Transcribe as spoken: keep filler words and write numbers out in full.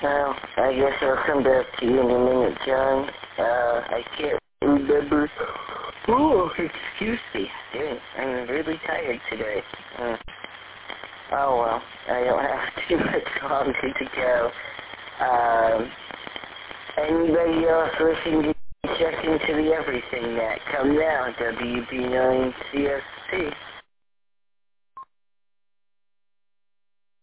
Well, I guess I'll come back to you in a minute, John. Uh, I can't remember. Oh, excuse me. Dude, I'm really tired today. Uh, oh, well, I don't have too much longer to go. Um, anybody else wishing to check into the Everything Net? Come now, W B nine C S P.